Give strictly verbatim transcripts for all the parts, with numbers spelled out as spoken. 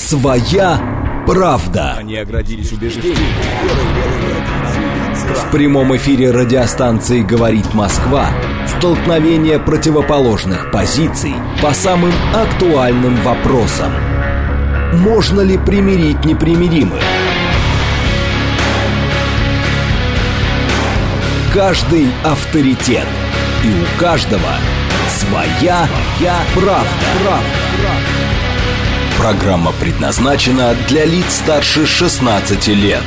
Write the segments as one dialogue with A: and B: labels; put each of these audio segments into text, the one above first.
A: Своя правда.
B: Они оградились убеждением.
A: В прямом эфире радиостанции «Говорит Москва» столкновение противоположных позиций по самым актуальным вопросам. Можно ли примирить непримиримых? Каждый авторитет, и у каждого своя правда. Программа предназначена для лиц старше шестнадцати лет.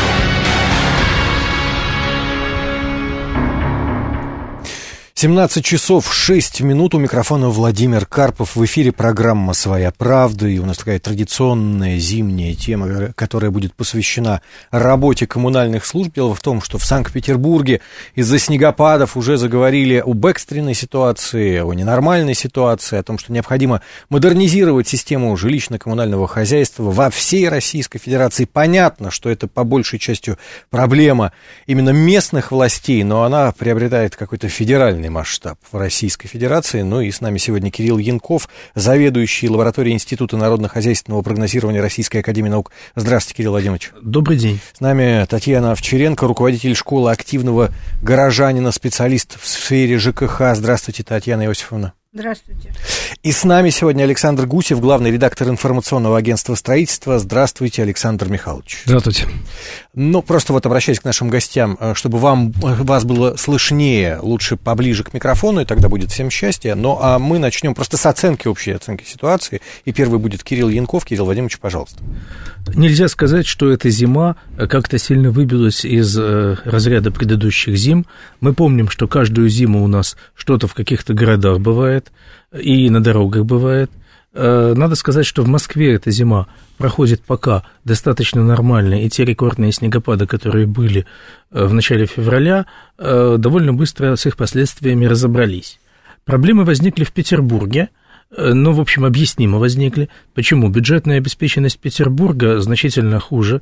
C: семнадцать часов шесть минут, у микрофона Владимир Карпов. В эфире программа «Своя правда». И у нас такая традиционная зимняя тема, которая будет посвящена работе коммунальных служб. Дело в том, что в Санкт-Петербурге из-за снегопадов уже заговорили об экстренной ситуации, о ненормальной ситуации, о том, что необходимо модернизировать систему жилищно-коммунального хозяйства во всей Российской Федерации. Понятно, что это по большей части проблема именно местных властей, но она приобретает какой-то федеральный масштаб в Российской Федерации. Ну и с нами сегодня Кирилл Янков, заведующий лабораторией Института народно-хозяйственного прогнозирования Российской академии наук. Здравствуйте, Кирилл Владимирович.
D: Добрый день.
C: С нами Татьяна Овчаренко, руководитель школы активного горожанина, специалист в сфере ЖКХ. Здравствуйте, Татьяна Иосифовна.
E: Здравствуйте.
C: И с нами сегодня Александр Гусев, главный редактор информационного агентства «Строительство». Здравствуйте, Александр Михайлович.
D: Здравствуйте.
C: Ну, просто вот обращаясь к нашим гостям, чтобы вам, вас было слышнее, лучше поближе к микрофону, и тогда будет всем счастье. Ну, а мы начнем просто с оценки, общей оценки ситуации. И первый будет Кирилл Янков. Кирилл Владимирович, пожалуйста.
D: Нельзя сказать, что эта зима как-то сильно выбилась из э, разряда предыдущих зим. Мы помним, что каждую зиму у нас что-то в каких-то городах бывает, и на дорогах бывает. Э, надо сказать, что в Москве эта зима проходит пока достаточно нормально, и те рекордные снегопады, которые были э, в начале февраля, э, довольно быстро с их последствиями разобрались. Проблемы возникли в Петербурге. Ну, в общем, объяснимо возникли. Почему? Бюджетная обеспеченность Петербурга значительно хуже.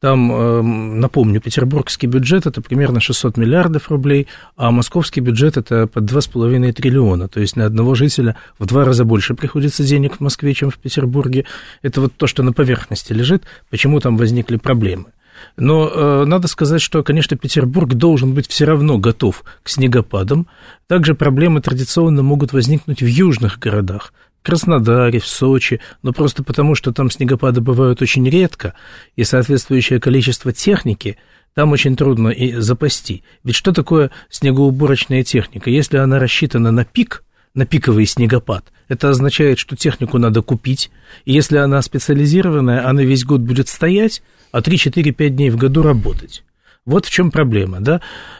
D: Там, напомню, петербургский бюджет – это примерно шестьсот миллиардов рублей, а московский бюджет – это под два с половиной триллиона. То есть на одного жителя в два раза больше приходится денег в Москве, чем в Петербурге. Это вот то, что на поверхности лежит, почему там возникли проблемы. Но э, надо сказать, что, конечно, Петербург должен быть все равно готов к снегопадам. Также проблемы традиционно могут возникнуть в южных городах, в Краснодаре, в Сочи, но просто потому, что там снегопады бывают очень редко, и соответствующее количество техники там очень трудно и запасти. Ведь что такое снегоуборочная техника? Если она рассчитана на пик, на пиковый снегопад, это означает, что технику надо купить, и если она специализированная, она весь год будет стоять, а три-четыре-пять дней в году работать. Вот в чем проблема, да?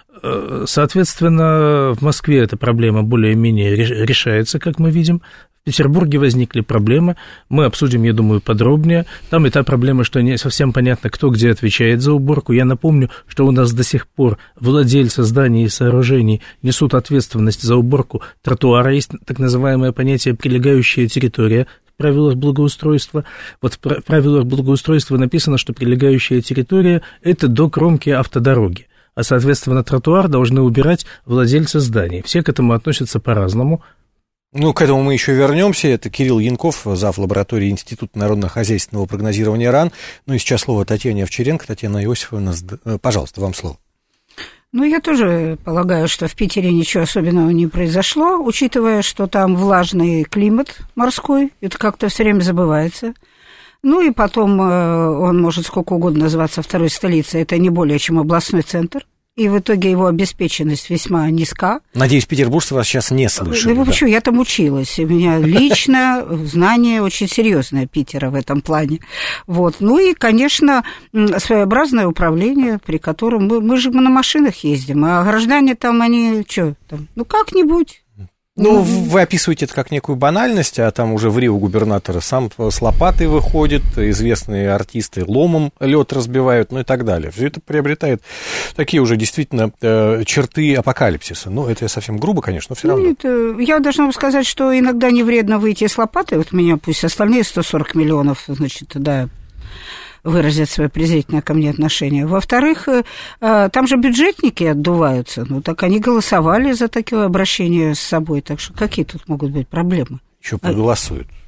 D: Соответственно, в Москве эта проблема более-менее решается, как мы видим. В Петербурге возникли проблемы, мы обсудим, я думаю, подробнее. Там и та проблема, что не совсем понятно, кто где отвечает за уборку. Я напомню, что у нас до сих пор владельцы зданий и сооружений несут ответственность за уборку тротуара. Есть так называемое понятие «прилегающая территория» в правилах благоустройства. Вот в правилах благоустройства написано, что прилегающая территория – это до кромки автодороги. А, соответственно, тротуар должны убирать владельцы зданий. Все к этому относятся по-разному.
C: Ну, к этому мы еще вернемся. Это Кирилл Янков, зав. Лаборатории Института народно-хозяйственного прогнозирования РАН. Ну и сейчас слово Татьяне Овчаренко. Татьяна Иосифовна, пожалуйста, вам слово.
E: Ну, я тоже полагаю, что в Питере ничего особенного не произошло, учитывая, что там влажный климат морской, это как-то все время забывается. Ну и потом он может сколько угодно называться второй столицей, это не более чем областной центр. И в итоге его обеспеченность весьма низка.
C: Надеюсь, петербуржцы вас сейчас не слышали.
E: Ну, почему? Я там училась. У меня лично знание очень серьезное Питера в этом плане. Вот. Ну и, конечно, своеобразное управление, при котором мы, мы же на машинах ездим, а граждане там, они что, там, ну как-нибудь.
C: Ну, вы описываете это как некую банальность, а там уже в Рио губернатора сам с лопатой выходит, известные артисты ломом лед разбивают, ну и так далее. Все это приобретает такие уже действительно э, черты апокалипсиса. Ну, это совсем грубо, конечно, но все равно.
E: Это, я должна сказать, что иногда не вредно выйти с лопатой. Вот меня пусть остальные сто сорок миллионов, значит, да, выразят свое презрительное ко мне отношение. Во-вторых, там же бюджетники отдуваются, ну так они голосовали за такое обращение с собой, так что какие тут могут быть проблемы?
C: Еще проголосуют.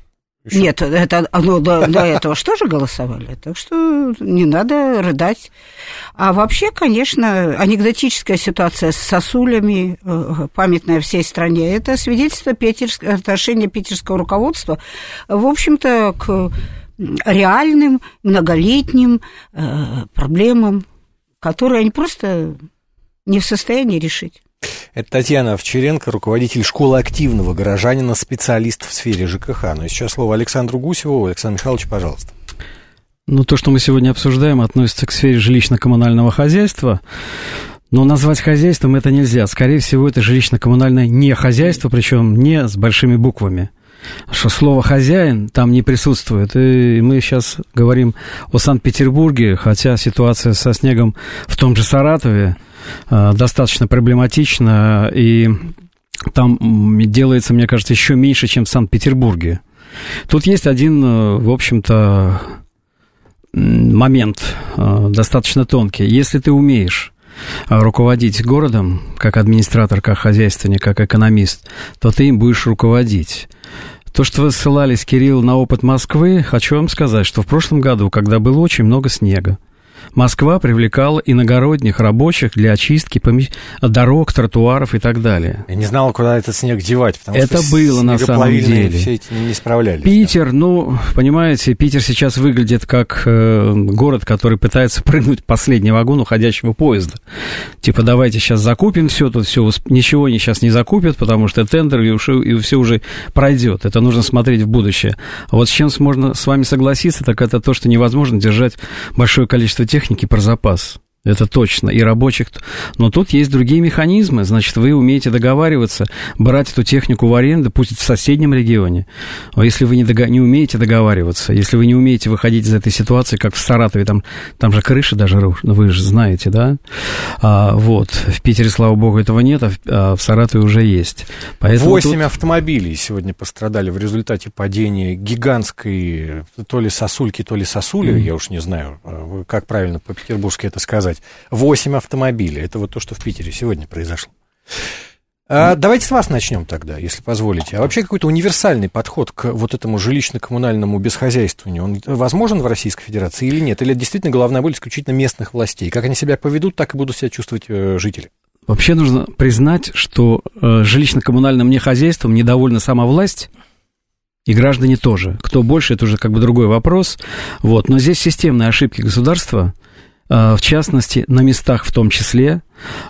C: Еще.
E: Нет, это, ну, до, до этого же тоже голосовали, так что не надо рыдать. А вообще, конечно, анекдотическая ситуация с сосулями, памятная всей стране, это свидетельство питерск... отношения питерского руководства, в общем-то, к реальным, многолетним проблемам, которые они просто не в состоянии решить.
C: Это Татьяна Овчаренко, руководитель школы активного горожанина, специалист в сфере ЖКХ. Ну и сейчас слово Александру Гусеву. Александр Михайлович, пожалуйста.
B: Ну, то, что мы сегодня обсуждаем, относится к сфере жилищно-коммунального хозяйства. Но назвать хозяйством это нельзя. Скорее всего, это жилищно-коммунальное не хозяйство, причем не с большими буквами. Что слово «хозяин» там не присутствует. И мы сейчас говорим о Санкт-Петербурге, хотя ситуация со снегом в том же Саратове достаточно проблематична, и там делается, мне кажется, еще меньше, чем в Санкт-Петербурге. Тут есть один, в общем-то, момент достаточно тонкий. Если ты умеешь руководить городом, как администратор, как хозяйственник, как экономист, то ты им будешь руководить. То, что вы ссылались, Кирилл, на опыт Москвы, хочу вам сказать, что в прошлом году, когда было очень много снега, Москва привлекала иногородних рабочих для очистки дорог, тротуаров и так далее.
C: Я не знал, куда этот снег девать, потому
B: это
C: что
B: было на самом деле.
C: Все эти не справлялись.
B: Питер,
C: да.
B: ну, понимаете, Питер сейчас выглядит как э, город, который пытается прыгнуть в последний вагон уходящего поезда. Типа, давайте сейчас закупим все, тут все, ничего они сейчас не закупят, потому что тендер, и, уж, и все уже пройдет. Это нужно смотреть в будущее. А вот с чем можно с вами согласиться, так это то, что невозможно держать большое количество техники про запас. Это точно, и рабочих. Но тут есть другие механизмы. Значит, вы умеете договариваться, брать эту технику в аренду, пусть в соседнем регионе. А если вы не, дого... не умеете договариваться, если вы не умеете выходить из этой ситуации, как в Саратове, там, там же крыши даже рушат, вы же знаете, да? А, вот, в Питере, слава богу, этого нет, а в, а в Саратове уже есть. Поэтому
C: Восемь
B: тут...
C: автомобилей сегодня пострадали в результате падения гигантской то ли сосульки, то ли сосули, mm-hmm. я уж не знаю, как правильно по-петербургски это сказать. Восемь автомобилей. Это вот то, что в Питере сегодня произошло. А, давайте с вас начнем тогда, если позволите. А вообще какой-то универсальный подход к вот этому жилищно-коммунальному бесхозяйствованию, он возможен в Российской Федерации или нет? Или это действительно головная боль исключительно местных властей? Как они себя поведут, так и будут себя чувствовать э, жители.
B: Вообще нужно признать, что э, жилищно-коммунальным нехозяйством недовольна сама власть, и граждане тоже. Кто больше, это уже как бы другой вопрос. Вот. Но здесь системные ошибки государства, в частности, на местах в том числе,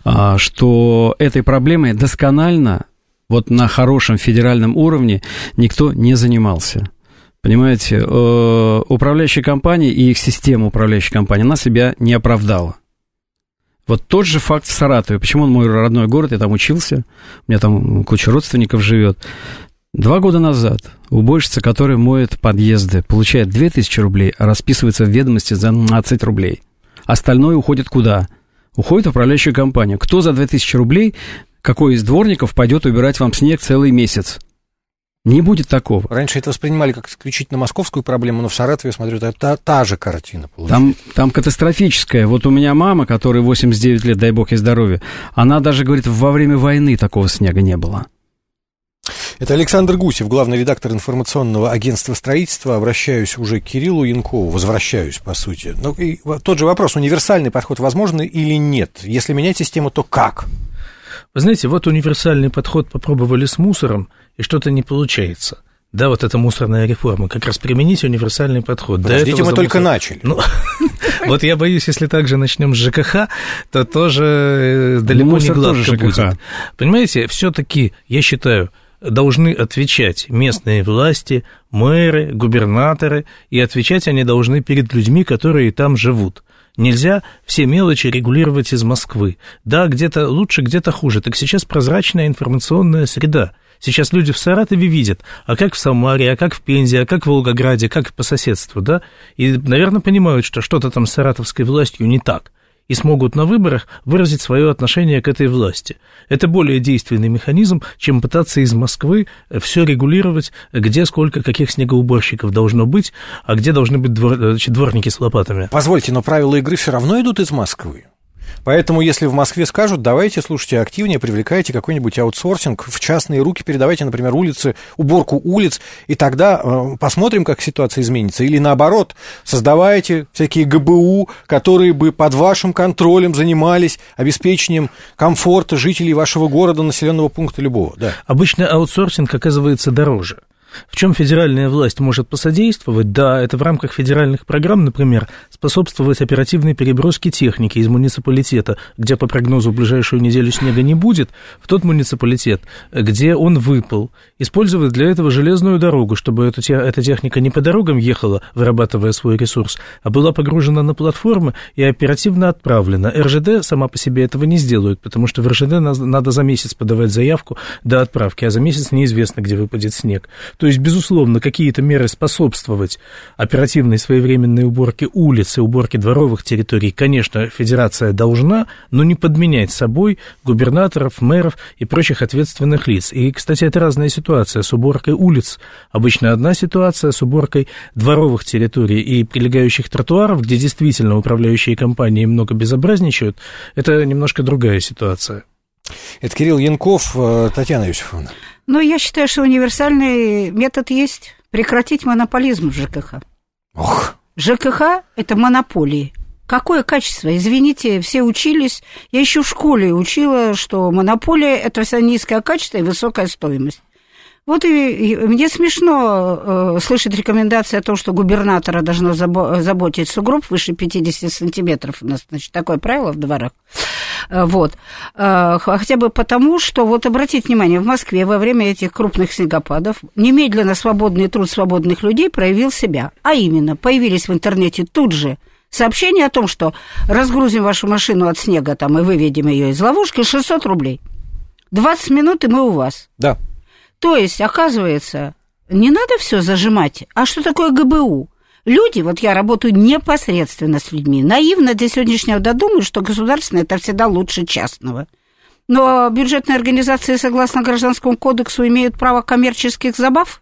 B: что этой проблемой досконально, вот на хорошем федеральном уровне никто не занимался. Понимаете, управляющая компания и их система управляющей компании, она себя не оправдала. Вот тот же факт в Саратове. Почему он мой родной город, я там учился, у меня там куча родственников живет. Два года назад уборщица, которая моет подъезды, получает две тысячи рублей, а расписывается в ведомости за двенадцать рублей. Остальное уходит куда? Уходит в управляющую компанию. Кто за две тысячи рублей, какой из дворников пойдет убирать вам снег целый месяц? Не будет такого.
C: Раньше это воспринимали как исключительно московскую проблему, но в Саратове, я смотрю, это та, та же картина получается.
B: Там, там катастрофическая. Вот у меня мама, которой восемьдесят девять лет, дай бог ей здоровья, она даже говорит, во время войны такого снега не было.
C: Это Александр Гусев, главный редактор информационного агентства строительства. Обращаюсь уже к Кириллу Янкову, возвращаюсь, по сути. Ну, и тот же вопрос, универсальный подход возможен или нет? Если менять систему, то как?
D: Вы знаете, вот универсальный подход попробовали с мусором, и что-то не получается. Да, вот эта мусорная реформа, как раз применить универсальный подход.
C: Подождите, мы только начали.
D: Вот я боюсь, если так же начнем с ЖКХ, то тоже далеко не гладко будет. Понимаете, все-таки, я считаю, должны отвечать местные власти, мэры, губернаторы, и отвечать они должны перед людьми, которые там живут. Нельзя все мелочи регулировать из Москвы. Да, где-то лучше, где-то хуже. Так сейчас прозрачная информационная среда. Сейчас люди в Саратове видят, а как в Самаре, а как в Пензе, а как в Волгограде, как по соседству, да? И, наверное, понимают, что что-то там с саратовской властью не так. И смогут на выборах выразить свое отношение к этой власти. Это более действенный механизм, чем пытаться из Москвы все регулировать, где сколько каких снегоуборщиков должно быть, а где должны быть двор, значит, дворники с лопатами.
C: Позвольте, но правила игры все равно идут из Москвы. Поэтому, если в Москве скажут, давайте, слушайте, активнее привлекайте какой-нибудь аутсорсинг в частные руки, передавайте, например, улицы, уборку улиц, и тогда э, посмотрим, как ситуация изменится. Или наоборот, создавайте всякие ГБУ, которые бы под вашим контролем занимались обеспечением комфорта жителей вашего города, населенного пункта любого. Да.
D: Обычно аутсорсинг оказывается дороже. В чем федеральная власть может посодействовать? Да, это в рамках федеральных программ, например, способствовать оперативной переброске техники из муниципалитета, где по прогнозу в ближайшую неделю снега не будет, в тот муниципалитет, где он выпал. Использовать для этого железную дорогу, чтобы эта, эта техника не по дорогам ехала, вырабатывая свой ресурс, а была погружена на платформы и оперативно отправлена. эр жэ дэ сама по себе этого не сделает, потому что в эр жэ дэ надо за месяц подавать заявку до отправки, а за месяц неизвестно, где выпадет снег. То есть, безусловно, какие-то меры способствовать оперативной своевременной уборке улиц и уборке дворовых территорий, конечно, федерация должна, но не подменять собой губернаторов, мэров и прочих ответственных лиц. И, кстати, это разная ситуация с уборкой улиц. Обычно одна ситуация с уборкой дворовых территорий и прилегающих тротуаров, где действительно управляющие компании много безобразничают, это немножко другая ситуация.
C: Это Кирилл Янков, Татьяна Иосифовна.
E: Ну, я считаю, что универсальный метод есть – прекратить монополизм в ЖКХ.
C: Ох.
E: ЖКХ – это монополии. Какое качество? Извините, все учились. Я еще в школе учила, что монополия – это вся низкое качество и высокая стоимость. Вот и, и мне смешно э, слышать рекомендации о том, что губернатора должно забо- заботить сугроб выше пятьдесят сантиметров. У нас, значит, такое правило в дворах. Э, вот. Э, хотя бы потому, что, вот обратите внимание, в Москве во время этих крупных снегопадов немедленно свободный труд свободных людей проявил себя. А именно, появились в интернете тут же сообщения о том, что разгрузим вашу машину от снега там, и выведем ее из ловушки, шестьсот рублей. двадцать минут, и мы у вас.
C: Да.
E: То есть, оказывается, не надо все зажимать. А что такое ГБУ? Люди, вот я работаю непосредственно с людьми, наивно до сегодняшнего дня думаю, что государственное это всегда лучше частного. Но бюджетные организации, согласно Гражданскому кодексу, имеют право коммерческих забав?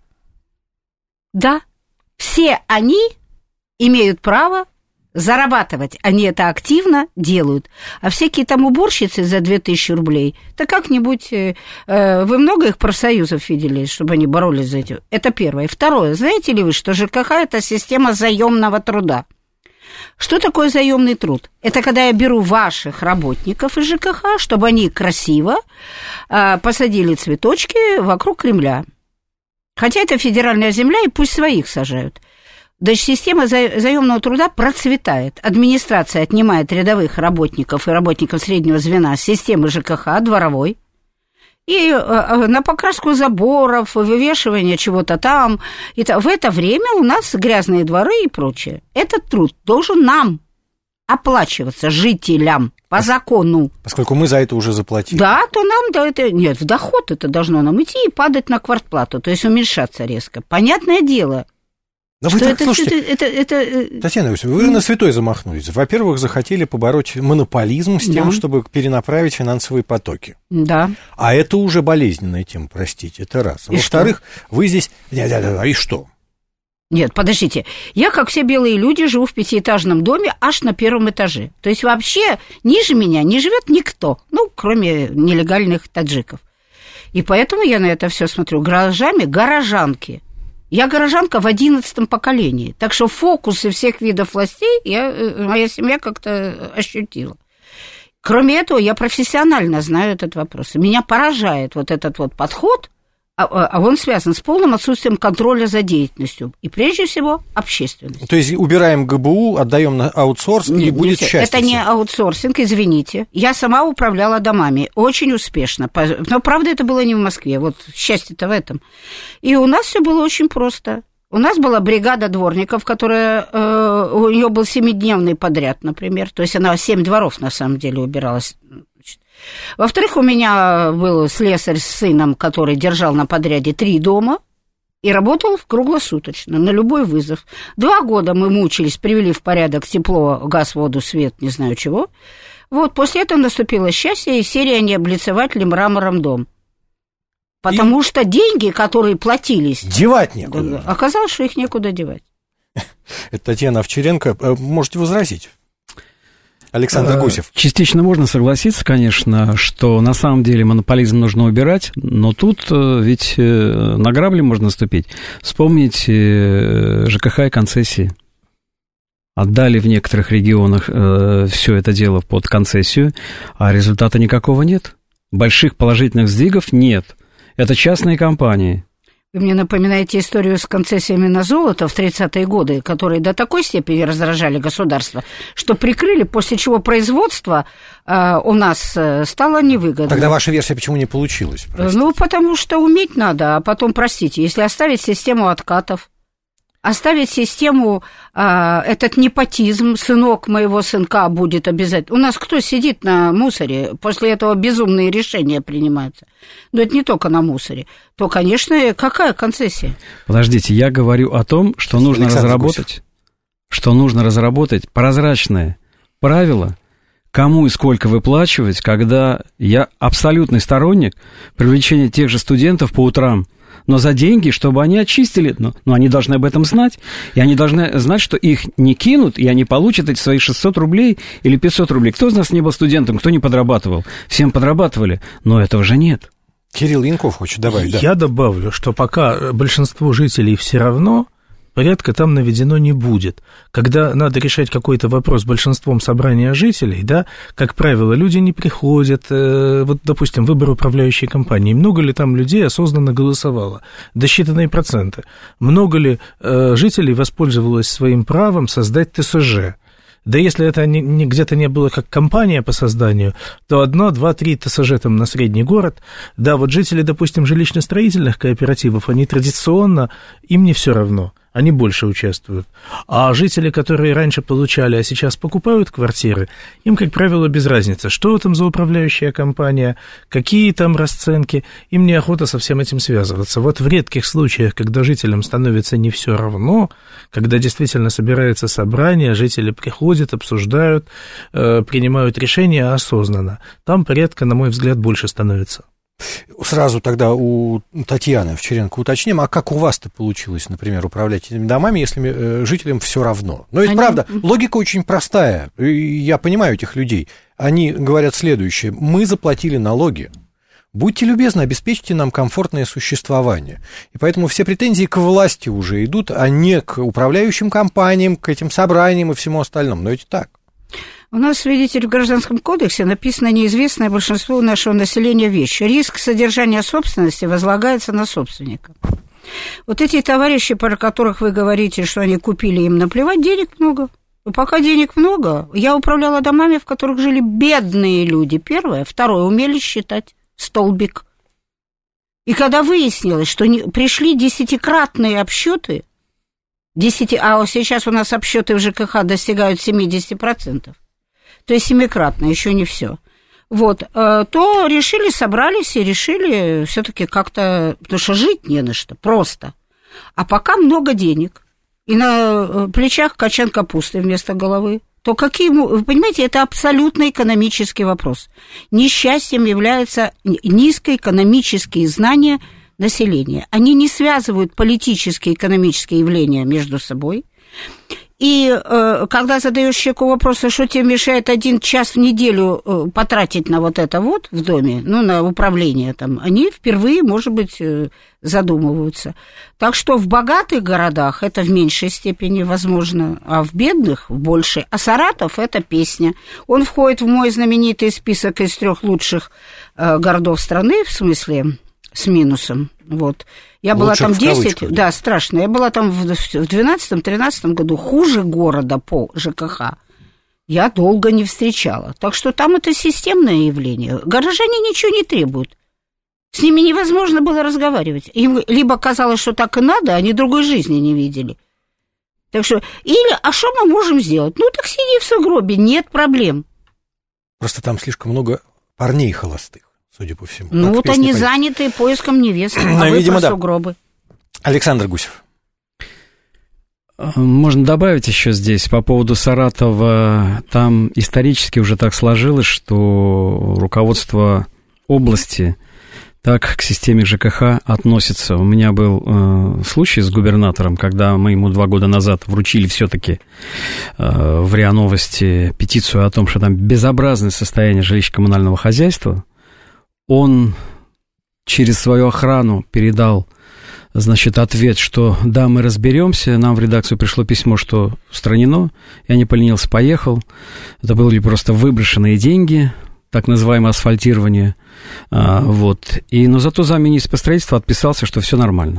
E: Да. Все они имеют право зарабатывать, они это активно делают. А всякие там уборщицы за две тысячи рублей, да как-нибудь... Э, вы много их профсоюзов видели, чтобы они боролись за это? Это первое. Второе. Знаете ли вы, что ЖКХ – это система заемного труда? Что такое заемный труд? Это когда я беру ваших работников из ЖКХ, чтобы они красиво э, посадили цветочки вокруг Кремля. Хотя это федеральная земля, и пусть своих сажают. Значит, система заемного труда процветает. Администрация отнимает рядовых работников и работников среднего звена с системы ЖКХ, дворовой, и на покраску заборов, вывешивание чего-то там. И в это время у нас грязные дворы и прочее. Этот труд должен нам оплачиваться, жителям, по закону.
C: Поскольку мы за это уже заплатили.
E: Да, то нам, да, это, нет, в доход это должно нам идти и падать на квартплату, то есть уменьшаться резко. Понятное дело.
C: Но вы так,
E: это,
C: слушайте,
E: это, это, это...
C: Татьяна Иосифовна, вы на святой замахнулись. Во-первых, захотели побороть монополизм с тем, да. чтобы перенаправить финансовые потоки.
E: Да.
C: А это уже болезненная тема, простите, это раз.
E: И
C: Во-вторых,
E: что?
C: вы здесь... И что?
E: Нет, подождите. Я, как все белые люди, живу в пятиэтажном доме аж на первом этаже. То есть вообще ниже меня не живет никто, ну, кроме нелегальных таджиков. И поэтому я на это все смотрю гаражами, горожанки. Я горожанка в одиннадцатом поколении, так что фокусы всех видов властей я, моя семья как-то ощутила. Кроме этого, я профессионально знаю этот вопрос. Меня поражает вот этот вот подход, а он связан с полным отсутствием контроля за деятельностью. И прежде всего общественность.
C: То есть убираем ГБУ, отдаем на аутсорс,
E: Нет,
C: и будет
E: нет,
C: счастье.
E: Это не аутсорсинг, извините. Я сама управляла домами очень успешно. Но, правда, это было не в Москве. Вот счастье-то в этом. И у нас все было очень просто. У нас была бригада дворников, которая... Э, у нее был семидневный подряд, например. То есть она семь дворов, на самом деле, убиралась. Во-вторых, у меня был слесарь с сыном, который держал на подряде три дома и работал круглосуточно, на любой вызов. Два года мы мучились, привели в порядок тепло, газ, воду, свет, не знаю чего. Вот, после этого наступило счастье, и серия «Не облицевать ли мрамором дом». Потому и... что деньги, которые платились...
C: Девать некуда.
E: Оказалось, что их некуда девать.
C: Это Татьяна Овчаренко. Можете возразить. Александр Гусев.
B: Частично можно согласиться, конечно, что на самом деле монополизм нужно убирать, но тут ведь на грабли можно наступить. Вспомните ЖКХ и концессии. Отдали в некоторых регионах э, все это дело под концессию, а результата никакого нет. Больших положительных сдвигов нет. Это частные компании.
E: Вы мне напоминаете историю с концессиями на золото в тридцатые годы, которые до такой степени раздражали государство, что прикрыли, после чего производство э, у нас стало невыгодно.
C: Тогда ваша версия почему не получилась? Простите.
E: Ну, потому что уметь надо, а потом, простите, если оставить систему откатов, оставить систему, э, этот непотизм, сынок моего сынка будет обязательно. У нас кто сидит на мусоре? После этого безумные решения принимаются. Но это не только на мусоре. То, конечно, какая концессия?
B: Подождите, я говорю о том, что нужно
C: Александр
B: разработать,
C: Гусев.
B: что нужно разработать прозрачное правило, кому и сколько выплачивать, когда я абсолютный сторонник привлечения тех же студентов по утрам, но за деньги, чтобы они очистили, но, но они должны об этом знать, и они должны знать, что их не кинут, и они получат эти свои шестьсот рублей или пятьсот рублей. Кто из нас не был студентом, кто не подрабатывал? Всем подрабатывали, но этого же нет.
C: Кирилл Янков хочет добавить, да.
D: Я добавлю, что пока большинству жителей все равно, порядка там наведено не будет. Когда надо решать какой-то вопрос большинством собрания жителей, да, как правило, люди не приходят, э, вот, допустим, выбор управляющей компании, много ли там людей осознанно голосовало, досчитанные проценты, много ли э, жителей воспользовалось своим правом создать ТСЖ. Да если это не, не, где-то не было как компания по созданию, то одно, два, три ТСЖ там на средний город. Да, вот жители, допустим, жилищно-строительных кооперативов, они традиционно, им не все равно, они больше участвуют. А жители, которые раньше получали, а сейчас покупают квартиры, им, как правило, без разницы, что там за управляющая компания, какие там расценки, им неохота со всем этим связываться. Вот в редких случаях, когда жителям становится не все равно, когда действительно собирается собрание, жители приходят, обсуждают, э, принимают решения осознанно, там порядка, на мой взгляд, больше становится.
C: Сразу тогда у Татьяны Овчаренко уточним, а как у вас-то получилось, например, управлять этими домами, если жителям все равно? Но ведь, Они... правда, логика очень простая, я понимаю этих людей. Они говорят следующее: мы заплатили налоги, будьте любезны, обеспечьте нам комфортное существование. И поэтому все претензии к власти уже идут, а не к управляющим компаниям, к этим собраниям и всему остальному. Но ведь так.
E: У нас, видите, в Гражданском кодексе написано неизвестное большинству нашего населения вещь. Риск содержания собственности возлагается на собственника. Вот эти товарищи, про которых вы говорите, что они купили, им наплевать, денег много. Но пока денег много, я управляла домами, в которых жили бедные люди, первое. Второе, умели считать, столбик. И когда выяснилось, что не, пришли десятикратные обсчеты, десять, а сейчас у нас обсчеты в ЖКХ достигают семьдесят процентов, то есть семикратно, еще не все. Вот, то решили, собрались и решили все-таки как-то, потому что жить не на что, просто. А пока много денег, и на плечах качан капусты вместо головы, то какие, вы понимаете, это абсолютно экономический вопрос. Несчастьем являются низкоэкономические знания населения. Они не связывают политические и экономические явления между собой. И э, когда задаешь человеку вопрос, что тебе мешает один час в неделю э, потратить на вот это вот в доме, ну, на управление там, они впервые, может быть, э, задумываются. Так что в богатых городах это в меньшей степени возможно, а в бедных в большей. А Саратов – это песня. Он входит в мой знаменитый список из трех лучших э, городов страны, в смысле, с минусом, вот. Я была там десять, да, страшно. Я была там в двенадцатом-тринадцатом году, хуже города по ЖКХ я долго не встречала. Так что там это системное явление. Горожане ничего не требуют. С ними невозможно было разговаривать. Им либо казалось, что так и надо, они другой жизни не видели. Так что, или, а что мы можем сделать? Ну, так сиди в сугробе, нет проблем.
C: Просто там слишком много парней холостых, судя по всему.
E: Ну, вот они понять. заняты поиском невесты, а вы про сугробы.
C: Александр Гусев.
B: Можно добавить еще здесь по поводу Саратова. Там исторически уже так сложилось, что руководство области так к системе ЖКХ относятся. У меня был э, случай с губернатором, когда мы ему два года назад вручили все-таки э, в РИА Новости петицию о том, что там безобразное состояние жилищно-коммунального хозяйства. Он через свою охрану передал, значит, ответ, что да, мы разберемся. Нам в редакцию пришло письмо, что устранено. Я не поленился, поехал. Это были просто выброшенные деньги, так называемое асфальтирование. А, вот. И, но зато замминистра строительства отписался, что все нормально.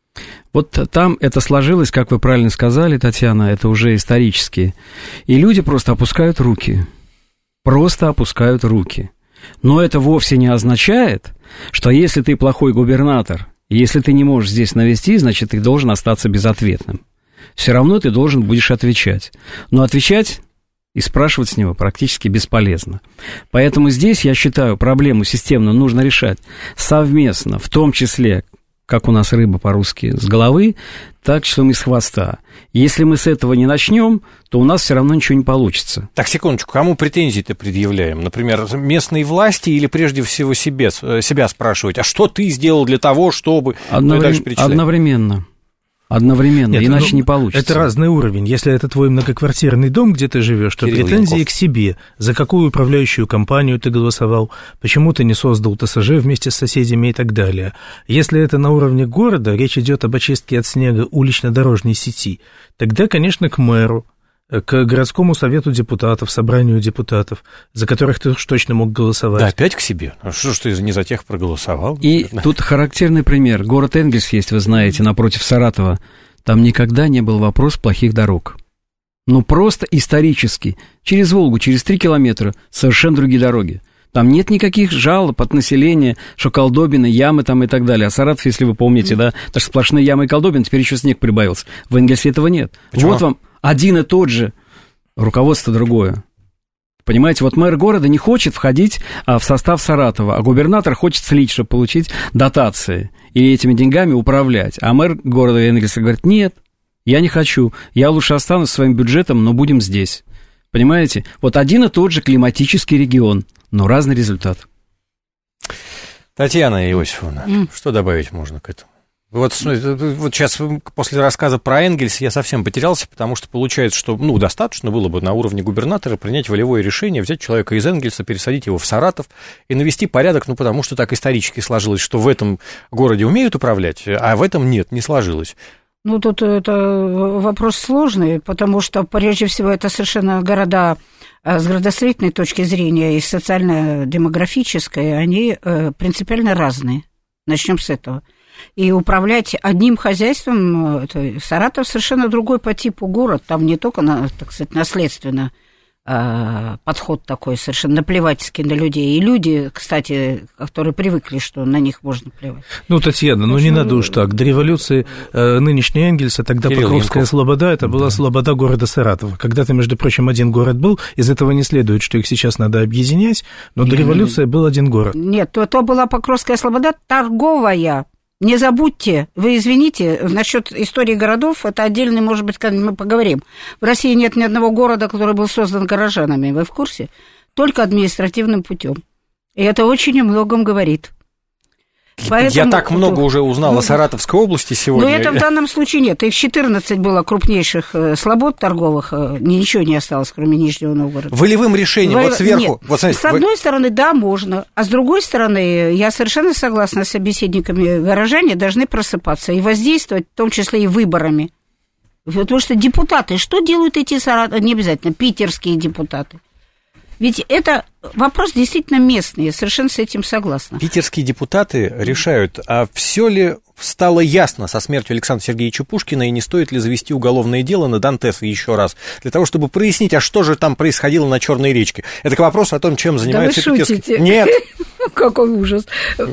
B: Вот там это сложилось, как вы правильно сказали, Татьяна, это уже исторически. И люди просто опускают руки. Просто опускают руки. Но это вовсе не означает, что если ты плохой губернатор, если ты не можешь здесь навести, значит, ты должен остаться безответным. Все равно ты должен будешь отвечать. Но отвечать и спрашивать с него практически бесполезно. Поэтому здесь, я считаю, проблему системно нужно решать совместно, в том числе, как у нас рыба по-русски, с головы, так что мы с хвоста. Если мы с этого не начнем, то у нас все равно ничего не получится.
C: Так, секундочку, кому претензии-то предъявляем? Например, местные власти или прежде всего себе, себя спрашивать, а что ты сделал для того, чтобы...
B: Одноврем... Ну, одновременно. Одновременно,
D: Нет,
B: иначе
D: ну,
B: не получится.
D: Это разный уровень. Если это твой многоквартирный дом, где ты живешь, то
C: Кирилл
D: претензии
C: Янков.
D: к себе. За какую управляющую компанию ты голосовал, почему ты не создал ТСЖ вместе с соседями и так далее. Если это на уровне города, речь идет об очистке от снега улично-дорожной сети, тогда, конечно, к мэру, к городскому совету депутатов, собранию депутатов, за которых ты уж точно мог голосовать.
C: Да, опять к себе. А что ж ты не за тех проголосовал?
B: И тут характерный пример. Город Энгельс есть, вы знаете, напротив Саратова. Там никогда не был вопрос плохих дорог. Ну, просто исторически. Через Волгу, через три километра совершенно другие дороги. Там нет никаких жалоб от населения, что колдобины, ямы там и так далее. А Саратов, если вы помните, да, это же сплошные ямы и колдобины, теперь еще снег прибавился. В Энгельсе этого нет.
C: Почему?
B: Вот вам один и тот же, руководство другое. Понимаете, вот мэр города не хочет входить а, в состав Саратова, а губернатор хочет слить, чтобы получить дотации и этими деньгами управлять. А мэр города Энгельса говорит, нет, я не хочу, я лучше останусь своим бюджетом, но будем здесь. Понимаете, вот один и тот же климатический регион, но разный результат.
C: Татьяна Иосифовна, mm. что добавить можно к этому? Вот, вот сейчас после рассказа про Энгельс я совсем потерялся, потому что получается, что ну, достаточно было бы на уровне губернатора принять волевое решение, взять человека из Энгельса, пересадить его в Саратов и навести порядок, ну, потому что так исторически сложилось, что в этом городе умеют управлять, а в этом нет, не сложилось.
E: Ну, тут это вопрос сложный, потому что, прежде всего, это совершенно города с градостроительной точки зрения и социально-демографической, они принципиально разные. Начнем с этого. И управлять одним хозяйством, это Саратов совершенно другой по типу город, там не только, так сказать, наследственно подход такой, совершенно наплевательский на людей. И люди, кстати, которые привыкли, что на них можно плевать.
D: Ну, Татьяна, ну не надо уж так. До революции э, нынешний Энгельс, а тогда Кирилл Покровская Янков. Слобода, это была да. Слобода города Саратова. Когда-то, между прочим, один город был, из этого не следует, что их сейчас надо объединять, но до революции был один город.
E: Нет, то, то была Покровская Слобода торговая. Не забудьте, вы извините, насчет истории городов, это отдельный, может быть, когда мы поговорим. В России нет ни одного города, который был создан горожанами, вы в курсе? Только административным путем. И это очень о многом говорит.
C: Поэтому, я так много уже узнал ну, о Саратовской области сегодня.
E: Но это в данном случае нет. Их четырнадцать было крупнейших слобод торговых, ничего не осталось, кроме Нижнего Новгорода.
C: Волевым решением, Во... вот сверху.
E: Нет.
C: Вот, смотрите,
E: с одной вы... стороны, да, можно, а с другой стороны, я совершенно согласна с собеседниками, горожане должны просыпаться и воздействовать, в том числе и выборами. Потому что депутаты, что делают эти Саратовы, не обязательно питерские депутаты? Ведь это вопрос действительно местный, я совершенно с этим согласна.
C: Питерские депутаты решают, а все ли стало ясно со смертью Александра Сергеевича Пушкина, и не стоит ли завести уголовное дело на Дантеса еще раз, для того, чтобы прояснить, а что же там происходило на Черной речке. Это к вопросу о том, чем занимается
E: да вы
C: питерские...
E: шутите.
C: Нет.
E: Какой ужас.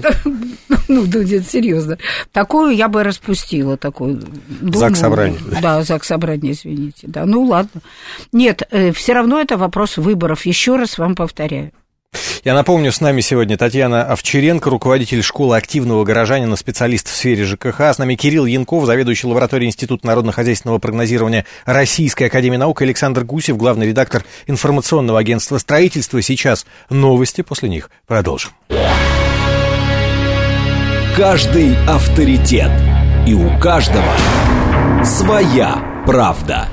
E: Ну, да, серьезно. Такую я бы распустила, такую.
C: Заксобрание.
E: Да, заксобрание, извините. Да, ну ладно. Нет, все равно это вопрос выборов. Еще раз вам повторяю.
C: Я напомню, с нами сегодня Татьяна Овчаренко, руководитель школы активного горожанина, специалист в сфере ЖКХ. С нами Кирилл Янков, заведующий лабораторией Института народно-хозяйственного прогнозирования Российской академии наук, Александр Гусев, главный редактор информационного агентства «Строительство». Сейчас новости, после них продолжим.
A: каждый авторитет. И у каждого своя правда.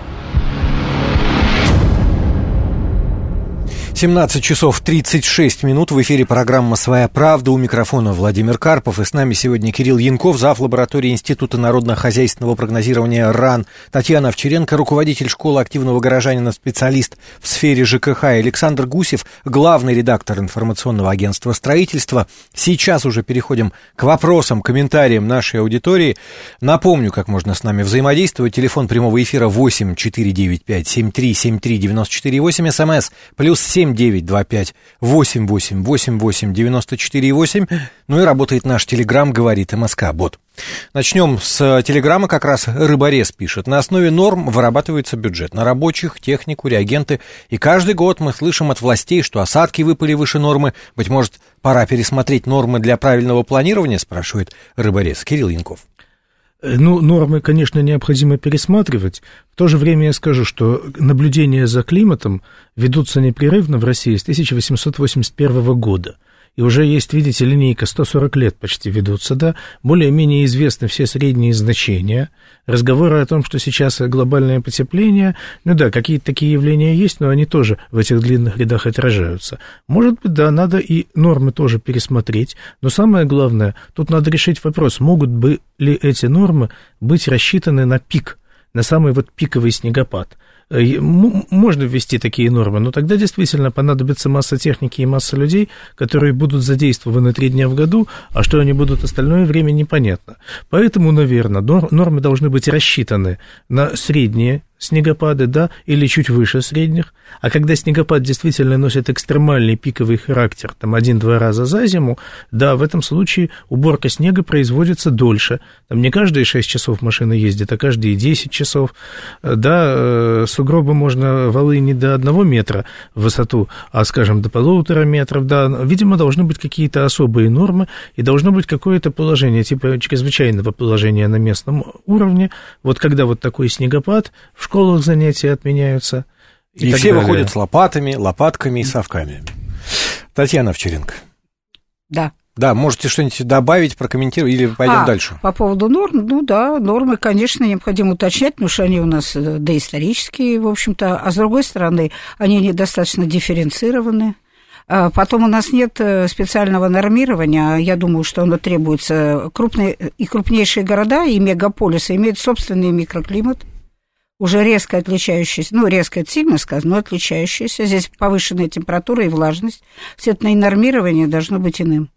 C: семнадцать часов тридцать шесть минут. В эфире программа «Своя правда». У микрофона Владимир Карпов. И с нами сегодня Кирилл Янков, зав. Лаборатории Института народно-хозяйственного прогнозирования РАН, Татьяна Овчаренко, руководитель школы активного горожанина, специалист в сфере ЖКХ, и Александр Гусев, главный редактор информационного агентства «Строительство». Сейчас уже переходим к вопросам, комментариям нашей аудитории. Напомню, как можно с нами взаимодействовать. Телефон прямого эфира восемь четыре девять пять семь три семь три девяносто четыре восемь, смс плюс семь девять два пять восемь восемь восемь восемь девяносто четыре восемь. Ну и работает наш телеграм, говорит МСК бот. Начнем с телеграмма. Как раз Рыборез пишет: на основе норм вырабатывается бюджет на рабочих, технику, реагенты. И каждый год мы слышим от властей, что осадки выпали выше нормы. Быть может, пора пересмотреть нормы для правильного планирования, спрашивает Рыборез. Кирилл Янков.
D: Ну, нормы, конечно, необходимо пересматривать. В то же время я скажу, что наблюдения за климатом ведутся непрерывно в России с тысяча восемьсот восемьдесят первого года. И уже есть, видите, линейка сто сорок лет почти ведутся, да, более-менее известны все средние значения. Разговоры о том, что сейчас глобальное потепление, ну да, какие-то такие явления есть, но они тоже в этих длинных рядах отражаются. Может быть, да, надо и нормы тоже пересмотреть, но самое главное, тут надо решить вопрос, могут бы ли эти нормы быть рассчитаны на пик, на самый вот пиковый снегопад. Можно ввести такие нормы, но тогда действительно понадобится масса техники и масса людей, которые будут задействованы три дня в году, а что они будут остальное время, непонятно. Поэтому, наверное, нормы должны быть рассчитаны на средние снегопады, да, или чуть выше средних, а когда снегопад действительно носит экстремальный пиковый характер, там один-два раза за зиму, да, в этом случае уборка снега производится дольше, там не каждые шесть часов машина ездит, а каждые десять часов, да, сугробы можно, валы не до одного метра в высоту, а, скажем, до полутора метров, да, видимо, должны быть какие-то особые нормы, и должно быть какое-то положение, типа чрезвычайного положения на местном уровне, вот когда вот такой снегопад, в В школах занятия отменяются.
C: И, и все далее. Выходят с лопатами, лопатками и совками. Татьяна Овчаренко.
E: Да.
C: Да, можете что-нибудь добавить, прокомментировать, или пойдем
E: а,
C: дальше?
E: По поводу норм, ну да, нормы, конечно, необходимо уточнять, потому что они у нас доисторические, в общем-то, а с другой стороны, они недостаточно дифференцированы. Потом у нас нет специального нормирования, я думаю, что оно требуется. Крупные и крупнейшие города и мегаполисы имеют собственный микроклимат, уже резко отличающиеся, ну, резко это сильно сказано, но отличающиеся. Здесь повышенная температура и влажность. Следовательно, и нормирование должно быть иным.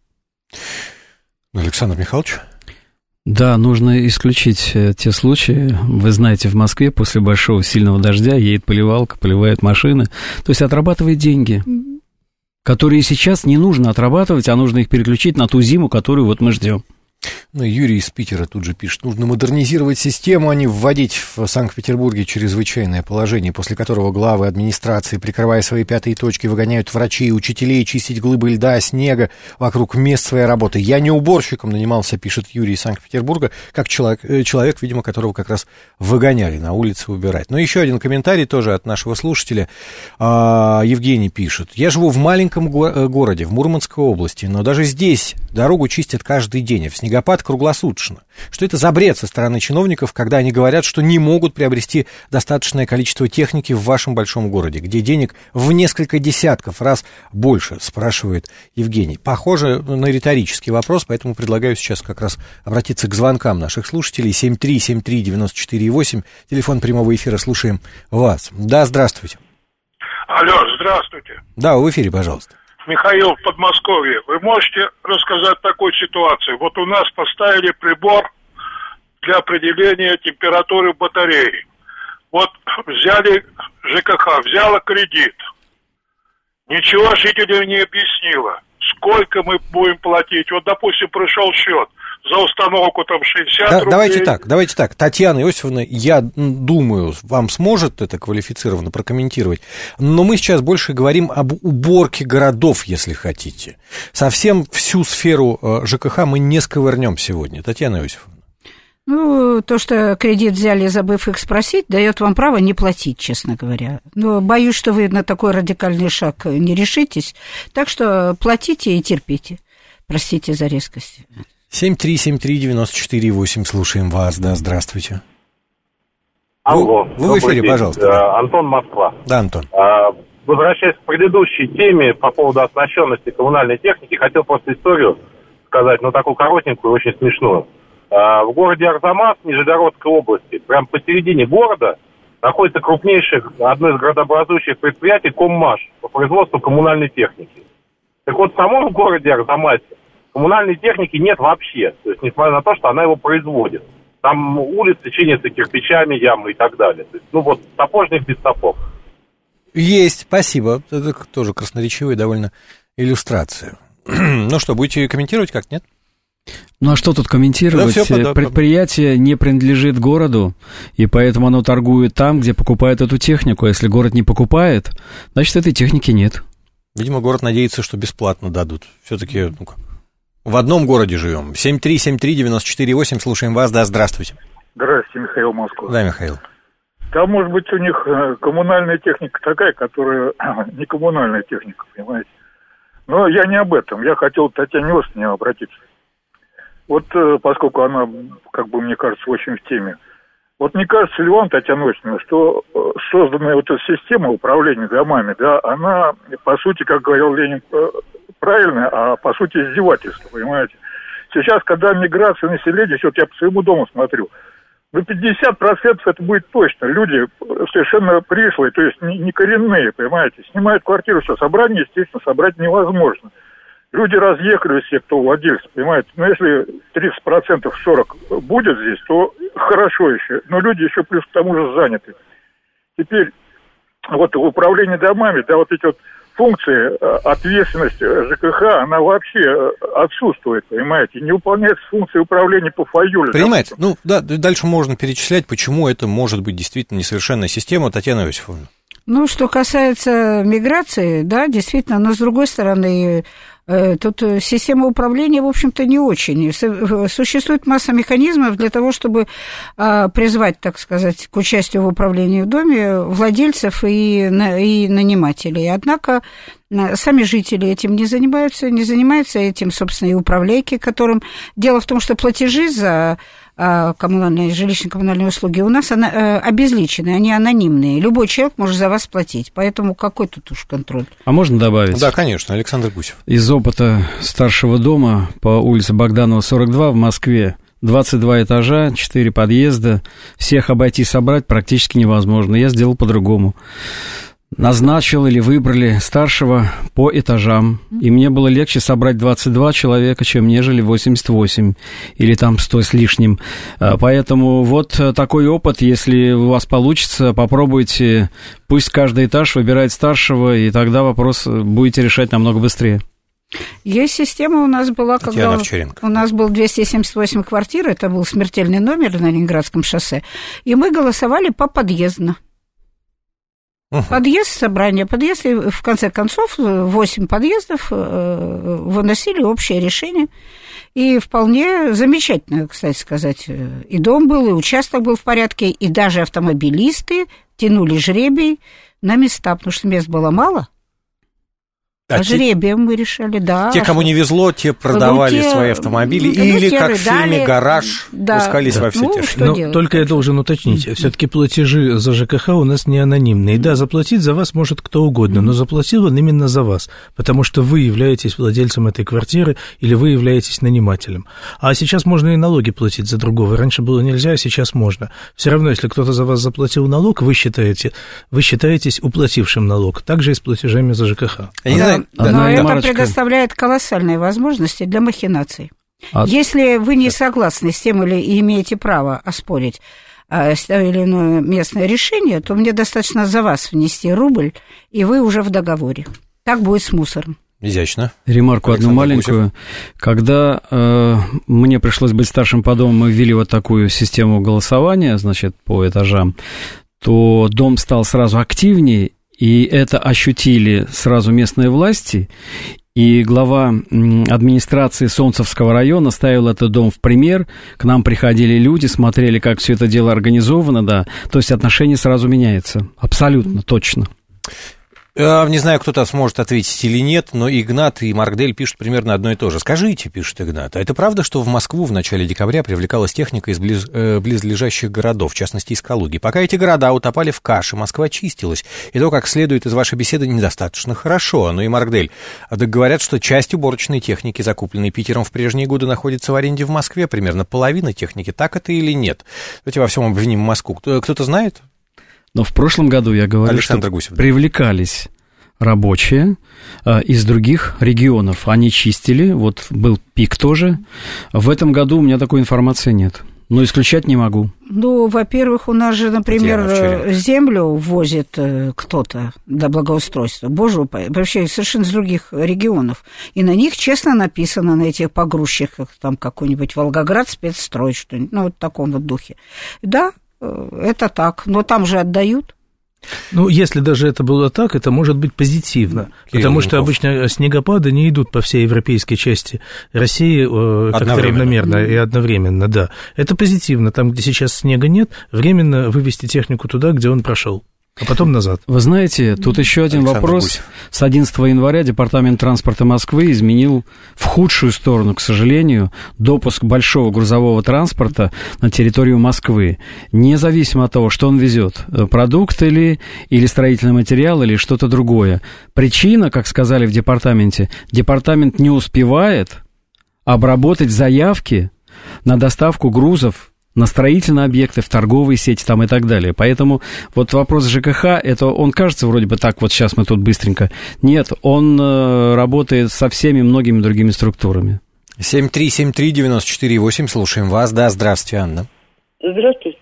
C: Александр Михайлович?
B: Да, нужно исключить те случаи. Вы знаете, в Москве после большого сильного дождя едет поливалка, поливает машины. То есть отрабатывает деньги, mm-hmm. которые сейчас не нужно отрабатывать, а нужно их переключить на ту зиму, которую вот мы ждем.
C: Ну, Юрий из Питера тут же пишет: нужно модернизировать систему, а не вводить в Санкт-Петербурге чрезвычайное положение, после которого главы администрации, прикрывая свои пятые точки, выгоняют врачей и учителей чистить глыбы льда, снега вокруг мест своей работы. Я не уборщиком нанимался, пишет Юрий из Санкт-Петербурга, как человек, человек, видимо, которого как раз выгоняли на улице убирать. Но еще один комментарий тоже от нашего слушателя. Евгений пишет: я живу в маленьком го- городе, в Мурманской области, но даже здесь дорогу чистят каждый день, а в снегопад круглосуточно. Что это за бред со стороны чиновников, когда они говорят, что не могут приобрести достаточное количество техники в вашем большом городе, где денег в несколько десятков раз больше, спрашивает Евгений. Похоже на риторический вопрос, поэтому предлагаю сейчас как раз обратиться к звонкам наших слушателей. семь три семь три девяносто четыре восемь, телефон прямого эфира, слушаем вас. Да, здравствуйте.
F: Алло, здравствуйте.
C: Да, в эфире, пожалуйста.
F: Михаил в Подмосковье. Вы можете рассказать такую ситуацию? Вот у нас поставили прибор для определения температуры батареи. Вот взяли ЖКХ, взяла кредит. Ничего жителям не объяснила. Сколько мы будем платить? Вот, допустим, пришел счет за установку там шестьдесят
C: да,
F: рублей.
C: Давайте так, давайте так. Татьяна Иосифовна, я думаю, вам сможет это квалифицированно прокомментировать, но мы сейчас больше говорим об уборке городов, если хотите. Совсем всю сферу ЖКХ мы не сковырнем сегодня. Татьяна Иосифовна.
E: Ну, то, что кредит взяли, забыв их спросить, дает вам право не платить, честно говоря. Но боюсь, что вы на такой радикальный шаг не решитесь. Так что платите и терпите. Простите за резкость.
C: семь три семь три девять четыре восемь, слушаем вас, да, здравствуйте.
G: Алло.
C: Вы, вы в эфире, день. Пожалуйста.
G: Да. Антон, Москва.
C: Да, Антон.
G: А, возвращаясь к предыдущей теме по поводу оснащенности коммунальной техники, хотел просто историю сказать, но такую коротенькую, очень смешную. А, в городе Арзамас, Нижегородской области, прямо посередине города, находится крупнейшее, одно из градообразующих предприятий Коммаш по производству коммунальной техники. Так вот, в самом городе Арзамасе коммунальной техники нет вообще, то есть несмотря на то, что она его производит. Там улицы чинятся кирпичами, ямы и так далее. То есть, ну вот, сапожник без сапог.
C: Есть, спасибо. Это тоже красноречивая довольно иллюстрация. Ну что, будете комментировать как, нет?
B: Ну а что тут комментировать? Да, все, предприятие не принадлежит городу, и поэтому оно торгует там, где покупает эту технику. Если город не покупает, значит, этой техники нет.
C: Видимо, город надеется, что бесплатно дадут. Все-таки ну, в одном городе живем. семь три семь три девять четыре восемь, слушаем вас. Да, здравствуйте.
F: Здравствуйте, Михаил, Москва.
C: Да, Михаил.
F: Там, может быть, у них коммунальная техника такая, которая не коммунальная техника, понимаете. Но я не об этом. Я хотел к Татьяне Осиповне обратиться. Вот поскольку она, как бы мне кажется, очень в теме. Вот не кажется ли вам, Татьяна Осиповна, что созданная вот эта система управления домами, да, она, по сути, как говорил Ленин, правильно, а по сути издевательство, понимаете. Сейчас, когда миграция населения, вот я по своему дому смотрю, ну пятьдесят процентов это будет точно. Люди совершенно пришлые, то есть не коренные, понимаете. Снимают квартиру, все, собрание, естественно, собрать невозможно. Люди разъехались, все, кто владельцы, понимаете. Но если тридцать процентов, сорок процентов будет здесь, то хорошо еще. Но люди еще плюс к тому же заняты. Теперь вот управление домами, да, вот эти вот функции, ответственность ЖКХ, она вообще отсутствует, понимаете, не выполняется функция управления по фаюле.
C: Понимаете, да? Ну, да, дальше можно перечислять, почему это может быть действительно несовершенная система. Татьяна Иосифовна.
E: Ну, что касается миграции, да, действительно, но с другой стороны, тут система управления, в общем-то, не очень. Существует масса механизмов для того, чтобы призвать, так сказать, к участию в управлении в доме владельцев и, и нанимателей. Однако сами жители этим не занимаются, не занимаются этим, собственно, и управляйки, которым... Дело в том, что платежи за коммунальные, жилищно-коммунальные услуги у нас обезличены, они анонимные. Любой человек может за вас платить, поэтому какой тут уж контроль?
B: А можно добавить?
C: Да, конечно, Александр Гусев.
B: Из опыта старшего дома по улице Богданова, сорок два в Москве, двадцать два этажа, четыре подъезда, всех обойти, собрать практически невозможно. Я сделал по-другому. Назначил или выбрали старшего по этажам, и мне было легче собрать двадцать два человека, чем нежели восемьдесят восемь или там сто с лишним. Поэтому вот такой опыт, если у вас получится, попробуйте, пусть каждый этаж выбирает старшего, и тогда вопрос будете решать намного быстрее.
E: Есть система у нас была, когда у нас был двести семьдесят восемь квартир, это был смертельный номер на Ленинградском шоссе, и мы голосовали поподъездно. Uh-huh. Подъезд, собрание, подъезд, и в конце концов восемь подъездов выносили общее решение, и вполне замечательно, кстати сказать, и дом был, и участок был в порядке, и даже автомобилисты тянули жребий на места, потому что мест было мало. А, а жребием мы решали, да.
C: Те, кому не везло, те продавали ну, те, свои автомобили, ну, или, те как рыдали, в фильме «Гараж», да, пускались да. во все ну, тяжкие.
D: Но делать, только конечно. Я должен уточнить, все-таки платежи за ЖКХ у нас не анонимные. Да, заплатить за вас может кто угодно, но заплатил он именно за вас, потому что вы являетесь владельцем этой квартиры или вы являетесь нанимателем. А сейчас можно и налоги платить за другого. Раньше было нельзя, а сейчас можно. Все равно, если кто-то за вас заплатил налог, вы считаете, вы считаетесь уплатившим налог. Так же и с платежами за ЖКХ.
C: Я не знаю,
E: Да, но это Марочка. предоставляет колоссальные возможности для махинаций. А... Если вы не согласны с тем или имеете право оспорить а, то или иное местное решение, то мне достаточно за вас внести рубль, и вы уже в договоре. Так будет с мусором.
C: Изящно.
B: Ремарку Александр одну маленькую. Гусев. Когда э, мне пришлось быть старшим по дому, мы ввели вот такую систему голосования, значит, по этажам, то дом стал сразу активнее. И это ощутили сразу местные власти, и глава администрации Солнцевского района ставил этот дом в пример, к нам приходили люди, смотрели, как все это дело организовано, да, то есть отношение сразу меняется, абсолютно, точно.
C: Не знаю, кто-то сможет ответить или нет, но Игнат и Маркдель пишут примерно одно и то же. Скажите, пишет Игнат, а это правда, что в Москву в начале декабря привлекалась техника из близ, э, близлежащих городов, в частности из Калуги? Пока эти города утопали в каше, Москва чистилась. И то, как следует из вашей беседы, недостаточно хорошо. Ну и Маркдель, а так говорят, что часть уборочной техники, закупленной Питером в прежние годы, находится в аренде в Москве. Примерно половина техники. Так это или нет? Давайте во всем обвиним Москву. Кто-то знает?
B: Но в прошлом году, я говорю,
C: Александр
B: что
C: Гусев, да.
B: привлекались рабочие э, из других регионов. Они чистили, вот был пик тоже. В этом году у меня такой информации нет. Но исключать не могу.
E: Ну, во-первых, у нас же, например, землю возит кто-то для благоустройства. Боже упаси, вообще совершенно из других регионов. И на них честно написано, на этих погрузчиках, там какой-нибудь Волгоград спецстрой, что-нибудь, ну, вот в таком вот духе. Да, это так, но там же отдают.
D: Ну, если даже это было так, это может быть позитивно,
C: Кирилл
D: потому что
C: Янков.
D: обычно снегопады не идут по всей европейской части России э, как-то равномерно и одновременно, да. Это позитивно, там, где сейчас снега нет, временно вывести технику туда, где он прошел. А потом назад.
B: Вы знаете, тут еще один
C: Александр
B: вопрос.
C: Гусев.
B: С одиннадцатого января Департамент транспорта Москвы изменил в худшую сторону, к сожалению, допуск большого грузового транспорта на территорию Москвы. Независимо от того, что он везет, продукт или, или строительный материал, или что-то другое. Причина, как сказали в департаменте, департамент не успевает обработать заявки на доставку грузов на строительные объекты, в торговые сети там и так далее. Поэтому вот вопрос ЖКХ, это он кажется вроде бы так, вот сейчас мы тут быстренько. Нет, он э, работает со всеми многими другими структурами.
C: семь три семь три девять четыре восемь, слушаем вас. Да, здравствуйте, Анна.
H: Здравствуйте.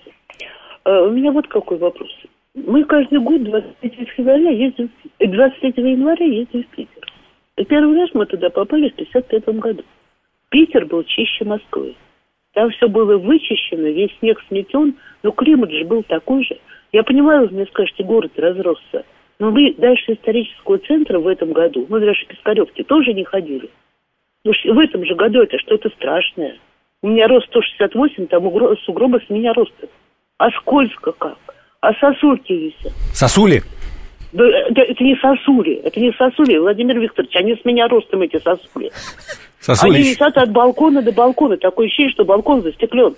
H: А, у меня вот какой вопрос. Мы каждый год двадцать третьего февраля ездим, двадцать третьего января ездим в Питер. И первый раз мы туда попали в пятьдесят пятом году. Питер был чище Москвы. Там все было вычищено, весь снег сметен, но климат же был такой же. Я понимаю, вы мне скажете, город разросся, но мы дальше исторического центра в этом году, мы дальше Пискаревки тоже не ходили. Потому что в этом же году это что-то страшное. У меня рост сто шестьдесят восемь, там сугробы с меня ростом. А скользко как? А сосульки висят.
C: Сосули?
H: Да, это, это не сосули, это не сосули, Владимир Викторович, они с меня ростом, эти сосули.
C: Сосули.
H: Они висят от балкона до балкона, такое ощущение, что балкон застеклен.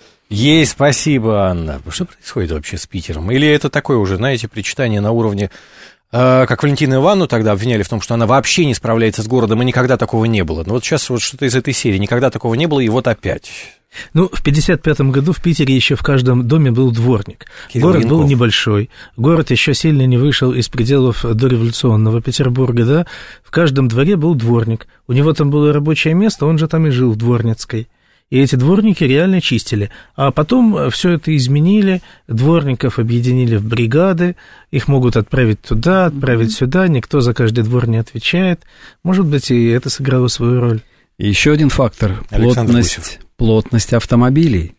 C: Ей спасибо, Анна. Что происходит вообще с Питером? Или это такое уже, знаете, причитание на уровне, э, как Валентину Ивановну тогда обвиняли в том, что она вообще не справляется с городом, и никогда такого не было. Но вот сейчас вот что-то из этой серии, никогда такого не было, и вот опять.
D: Ну, в пятьдесят пятом году в Питере еще в каждом доме был дворник.
C: Кирилл
D: Город
C: Янков.
D: был небольшой, город еще сильно не вышел из пределов дореволюционного Петербурга, да. В каждом дворе был дворник. У него там было рабочее место, он же там и жил в Дворницкой. И эти дворники реально чистили. А потом все это изменили, дворников объединили в бригады, их могут отправить туда, отправить сюда, никто за каждый двор не отвечает. Может быть, и это сыграло свою роль.
B: Еще один фактор – плотность, плотность автомобилей.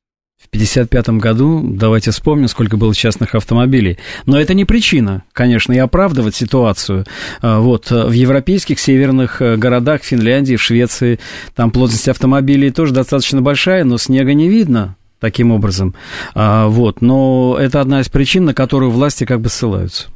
B: В пятьдесят пятом году, давайте вспомним, сколько было частных автомобилей. Но это не причина, конечно, и оправдывать ситуацию. Вот, в европейских северных городах, Финляндии, в Швеции, там плотность автомобилей тоже достаточно большая, но снега не видно таким образом. Вот, но это одна из причин, на которую власти как бы ссылаются.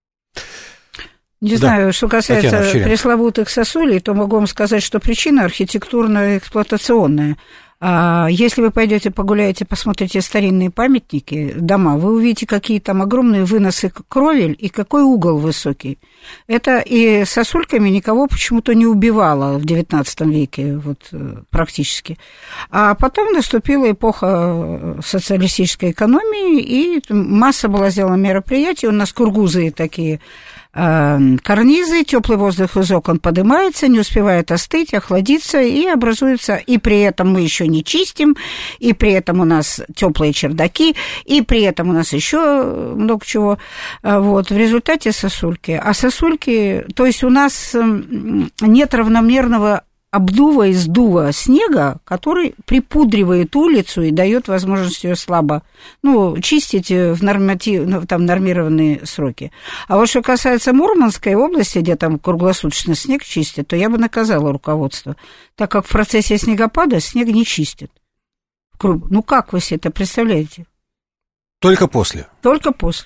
E: Не
C: да.
E: знаю, что касается
C: Татьяна,
E: пресловутых сосулей, то могу вам сказать, что причина архитектурно-эксплуатационная. Если вы пойдете погуляете, посмотрите старинные памятники, дома, вы увидите, какие там огромные выносы кровель и какой угол высокий. Это и сосульками никого почему-то не убивало в девятнадцатом веке, вот, практически. А потом наступила эпоха социалистической экономии, и масса была сделана мероприятий. У нас кургузы такие, карнизы, теплый воздух из окон поднимается, не успевает остыть, охладиться, и образуется, и при этом мы еще не чистим, и при этом у нас теплые чердаки, и при этом у нас еще много чего. Вот, в результате сосульки. А сосульки, то есть у нас нет равномерного обдува и сдува снега, который припудривает улицу и дает возможность ее слабо, ну, чистить в норматив, там, нормированные сроки. А вот что касается Мурманской области, где там круглосуточно снег чистят, то я бы наказала руководство, так как в процессе снегопада снег не чистит. Ну, как вы себе это представляете?
C: Только после?
E: Только после.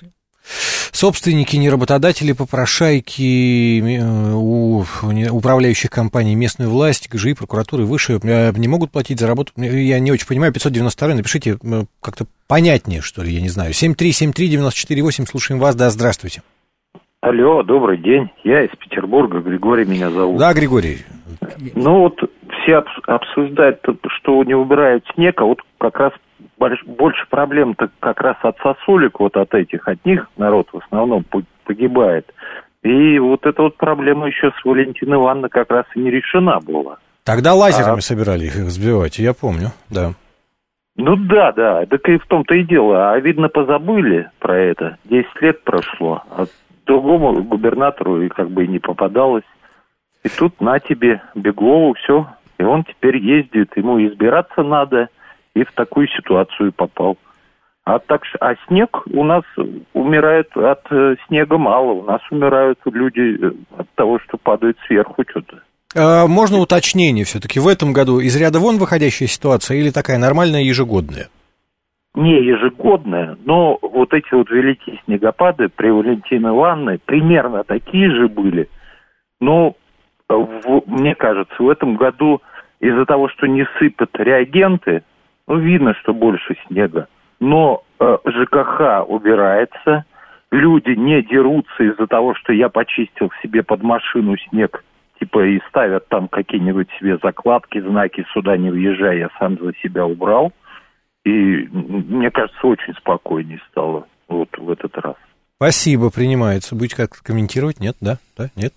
C: Собственники, не работодатели, попрошайки, у управляющих компаний местную власть, ГЖИ, прокуратуры выше не могут платить за работу. Я не очень понимаю. пятьсот девяносто два, напишите как-то понятнее, что ли, я не знаю. семь три семь три девять четыре восемь, слушаем вас, да, здравствуйте.
I: Алло, добрый день, я из Петербурга, Григорий меня зовут.
C: Да, Григорий.
I: Ну вот все обсуждают, что не убирают снег, а вот как раз больше проблем-то как раз от сосулек, вот от этих, от них народ в основном погибает. И вот эта вот проблема еще с Валентиной Ивановной как раз и не решена была.
C: Тогда лазерами
I: а...
C: собирали их сбивать, я помню, да.
I: Ну да, да, так и в том-то и дело. А видно, позабыли про это. Десять лет прошло, а другому губернатору и как бы и не попадалось. И тут на тебе, Беглову, все. И он теперь ездит, ему избираться надо. И в такую ситуацию попал. А, так, а снег у нас умирает от э, снега мало. У нас умирают люди от того, что падает сверху что-то.
C: А, можно уточнение все-таки? В этом году из ряда вон выходящая ситуация или такая нормальная ежегодная?
I: Не ежегодная, но вот эти вот великие снегопады при Валентине Ивановне примерно такие же были. Но в, мне кажется, в этом году из-за того, что не сыпят реагенты, ну, видно, что больше снега. Но э, ЖКХ убирается, люди не дерутся из-за того, что я почистил себе под машину снег, типа, и ставят там какие-нибудь себе закладки, знаки, сюда не въезжай, я сам за себя убрал. И, мне кажется, очень спокойнее стало вот в этот раз.
C: Спасибо, принимается. Будете как-то комментировать? Нет, да? Да? Нет?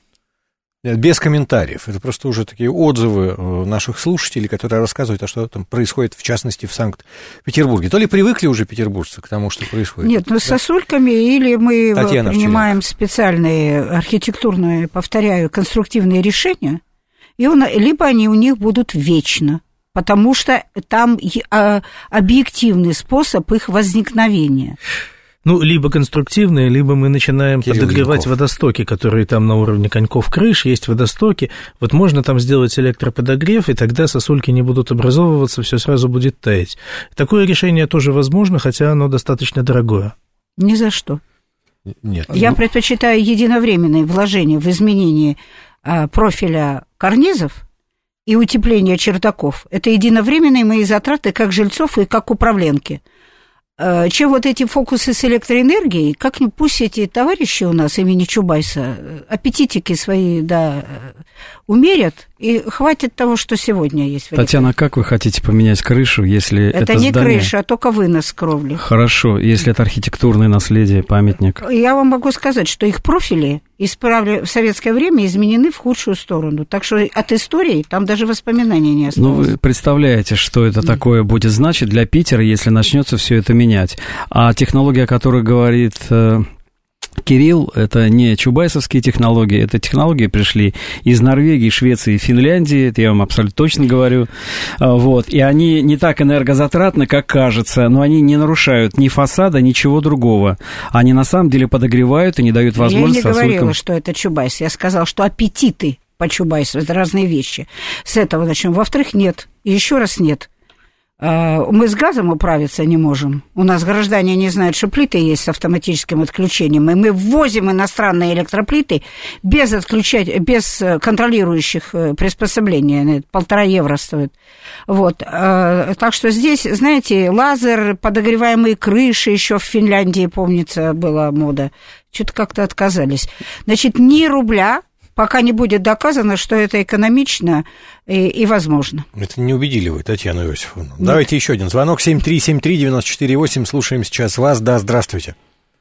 C: Без комментариев. Это просто уже такие отзывы наших слушателей, которые рассказывают, а что там происходит, в частности, в Санкт-Петербурге. То ли привыкли уже петербуржцы к тому, что происходит?
E: Нет, ну да? С сосульками или мы Татьяна принимаем специальные архитектурные, повторяю, конструктивные решения, и он, либо они у них будут вечно, потому что там объективный способ их возникновения.
D: Ну, либо конструктивные, либо мы начинаем
C: Кирилл
D: подогревать
C: Янков.
D: водостоки, которые там на уровне коньков крыш, есть водостоки. Вот можно там сделать электроподогрев, и тогда сосульки не будут образовываться, все сразу будет таять. Такое решение тоже возможно, хотя оно достаточно дорогое.
E: Ни за что.
C: Нет.
E: Я предпочитаю единовременные вложения в изменение а, профиля карнизов и утепление чердаков. Это единовременные мои затраты как жильцов и как управленки. Чем вот эти фокусы с электроэнергией, как-нибудь пусть эти товарищи у нас имени Чубайса аппетитики свои, да, умерят, и хватит того, что сегодня есть.
B: Татьяна, как вы хотите поменять крышу, если это,
E: это не
B: здание...
E: крыша, а только вынос кровли?
B: Хорошо, если это архитектурное наследие, памятник.
E: Я вам могу сказать, что их профили исправли... в советское время изменены в худшую сторону, так что от истории там даже воспоминаний не осталось.
B: Ну, вы представляете, что это такое будет значить для Питера, если начнется все это менять. А технология, о которой говорит Кирилл, это не чубайсовские технологии, это технологии пришли из Норвегии, Швеции и Финляндии, это я вам абсолютно точно говорю, вот, и они не так энергозатратны, как кажется, но они не нарушают ни фасада, ничего другого, они на самом деле подогревают и не дают возможности
E: сосулькам... Я не говорила,
B: сосулькам...
E: что это Чубайс, я сказала, что аппетиты по Чубайсу, это разные вещи, с этого начнем. Во-вторых, нет, и еще раз нет. Мы с газом управиться не можем. У нас граждане не знают, что плиты есть с автоматическим отключением, и мы ввозим иностранные электроплиты без, отключать, без контролирующих приспособлений. Полтора евро стоит. Вот. Так что здесь, знаете, лазер, подогреваемые крыши, еще в Финляндии, помнится, была мода. Что-то как-то отказались. Значит, ни рубля, пока не будет доказано, что это экономично и, и возможно.
C: Это не убедили вы, Татьяна Иосифовна. Нет. Давайте еще один звонок. семь три семь три девять четыре восемь. Слушаем сейчас вас. Да, здравствуйте.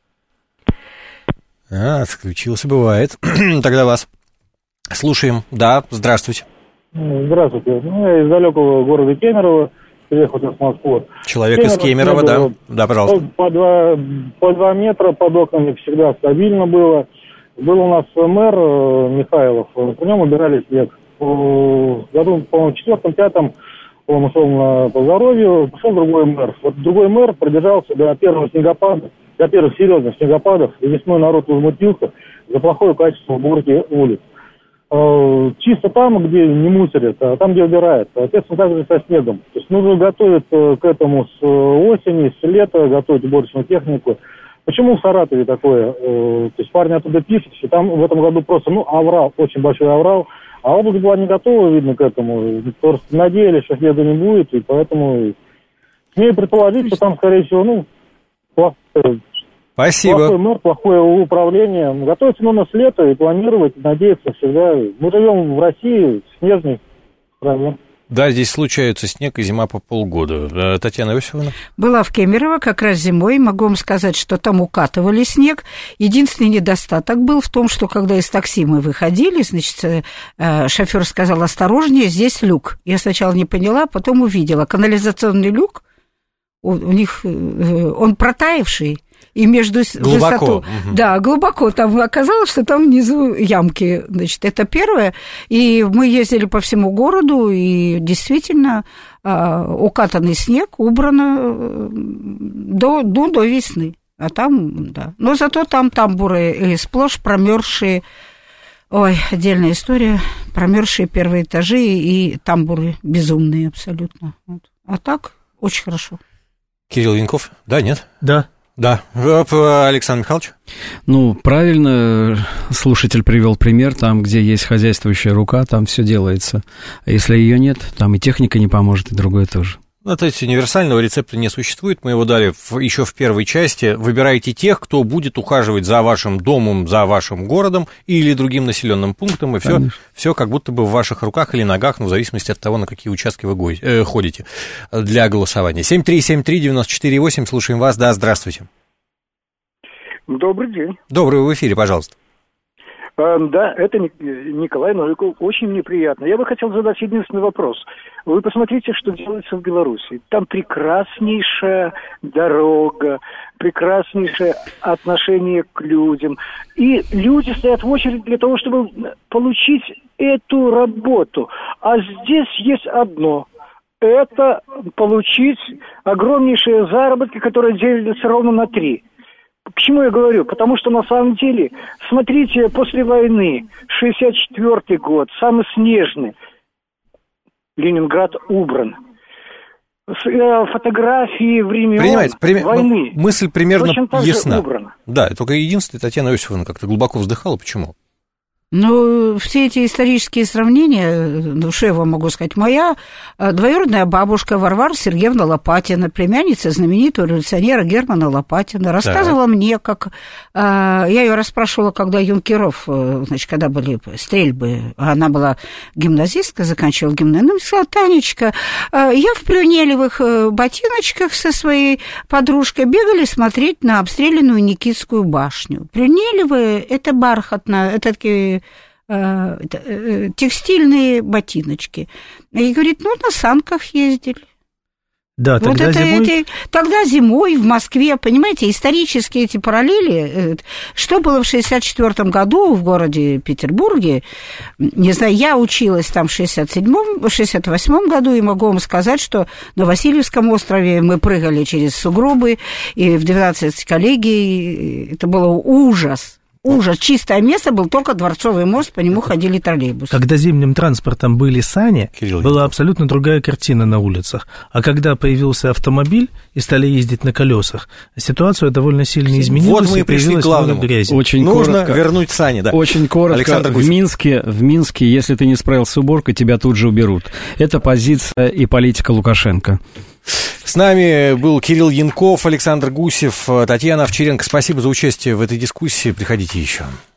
C: А, отключился, бывает. Тогда вас слушаем. Да, здравствуйте.
J: Здравствуйте. Ну, я из далекого города Кемерово. Приехал в Москву.
C: Человек Кемерово, из Кемерово, да.
J: Было,
C: да, пожалуйста.
J: По два, по два метра под окнами всегда стабильно было. Был у нас мэр Михайлов, при нем убирали снег. В году, по-моему, четвертом-пятом он ушел на, по здоровью, пошел другой мэр. Вот другой мэр продержался до первого снегопада, до первых серьезных снегопадов, и весной народ возмутился за плохое качество уборки улиц. Чисто там, где не мусорят, а там, где убирают. Соответственно, так же со снегом. То есть нужно готовиться к этому с осени, с лета, готовить уборочную технику. Почему в Саратове такое? То есть парни оттуда пишут, что там в этом году просто, ну, аврал, очень большой аврал, а область была не готова, видно, к этому. Просто надеялись, что снега не будет, и поэтому смею предположить, что там, скорее всего, ну, плохое,
C: Спасибо.
J: Плохой мэр, плохое управление. Готовиться нужно с лета и планировать, надеяться всегда. Мы живем в России, в снежной стране.
C: Да, здесь случаются снег и зима по полгода. Татьяна Иосифовна?
E: Была в Кемерово как раз зимой. Могу вам сказать, что там укатывали снег. Единственный недостаток был в том, что когда из такси мы выходили, значит, шофер сказал: осторожнее, здесь люк. Я сначала не поняла, потом увидела. Канализационный люк, у них он протаявший. И между
C: глубоко.
E: Высоту,
C: угу.
E: Да, глубоко. Там оказалось, что там внизу ямки. Значит, это первое. И мы ездили по всему городу, и действительно укатанный снег убрано до, до, до весны. А там, да. Но зато там тамбуры сплошь промерзшие. Ой, отдельная история. Промерзшие первые этажи и тамбуры безумные абсолютно. Вот. А так, очень хорошо.
C: Кирилл Янков? Да, нет?
D: Да.
C: Да. Александр Михайлович?
B: Ну, правильно слушатель привел пример. Там, где есть хозяйствующая рука, там все делается. А если ее нет, там и техника не поможет, и другое тоже.
C: Ну, то есть универсального рецепта не существует. Мы его дали в, еще в первой части. Выбирайте тех, кто будет ухаживать за вашим домом, за вашим городом или другим населенным пунктом, и все, все как будто бы в ваших руках или ногах, ну, в зависимости от того, на какие участки вы го- э, ходите для голосования. семь три семь три девять четыре восемь, слушаем вас. Да, здравствуйте.
K: Добрый день.
C: Добрый, в эфире, пожалуйста.
K: Да, это Николай Новиков. Очень неприятно. Я бы хотел задать единственный вопрос. Вы посмотрите, что делается в Беларуси. Там прекраснейшая дорога, прекраснейшее отношение к людям. И люди стоят в очередь для того, чтобы получить эту работу. А здесь есть одно. Это получить огромнейшие заработки, которые делятся ровно на три. К чему я говорю? Потому что на самом деле, смотрите, после войны, шестьдесят четвёртый год, самый снежный, Ленинград убран. Фотографии времен
C: Принимайте, прим...
K: войны.
C: Мысль примерно ясна.
K: Убрана.
C: Да, только единственное, Татьяна Иосифовна как-то глубоко вздыхала. Почему?
E: Ну, все эти исторические сравнения, ну, что я вам могу сказать, моя двоюродная бабушка Варвара Сергеевна Лопатина, племянница знаменитого революционера Германа Лопатина, рассказывала да. мне, как... Я ее расспрашивала, когда юнкеров, значит, когда были стрельбы, она была гимназистка, заканчивала гимназию, ну, сказала: Танечка, я в плюнелевых ботиночках со своей подружкой бегали смотреть на обстрелянную Никитскую башню. Плюнелевые — это бархатно, это такие... текстильные ботиночки. И говорит, ну, на санках ездили.
D: Да, тогда
E: вот это,
D: зимой...
E: это, тогда зимой в Москве, понимаете, исторические эти параллели, что было в шестьдесят четвёртом году в городе Петербурге, не знаю, я училась там в шестьдесят седьмом, шестьдесят восьмом году, и могу вам сказать, что на Васильевском острове мы прыгали через сугробы, и в двенадцать коллегий, это было ужас. Ужас. Чистое место был только Дворцовый мост, по нему ходили троллейбусы.
D: Когда зимним транспортом были сани,
C: Кирилл,
D: была абсолютно другая картина на улицах. А когда появился автомобиль и стали ездить на колесах, ситуация довольно сильно изменилась.
C: Вот мы и пришли к главному.
D: Грязи.
B: Очень
C: Нужно
B: коротко,
C: вернуть сани, да.
B: Очень коротко. В Минске, в Минске, если ты не справился с уборкой, тебя тут же уберут. Это позиция и политика Лукашенко.
C: С нами был Кирилл Янков, Александр Гусев, Татьяна Овчаренко. Спасибо за участие в этой дискуссии. Приходите еще.